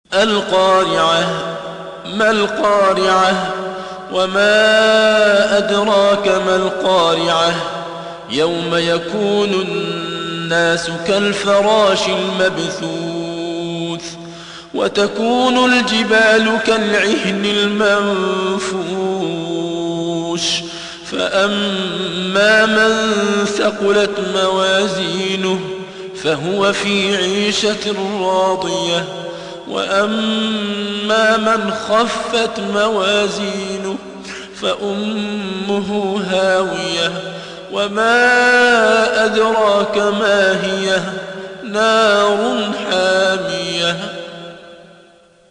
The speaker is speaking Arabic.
القارعة. ما القارعة؟ وما أدراك ما القارعة. يوم يكون الناس كالفراش المبثوث وتكون الجبال كالعهن المنفوش فأما من ثقلت موازينه فهو في عيشة راضية وأما من خفت موازينه فأمه هاوية وما أدراك ما هي نار حامية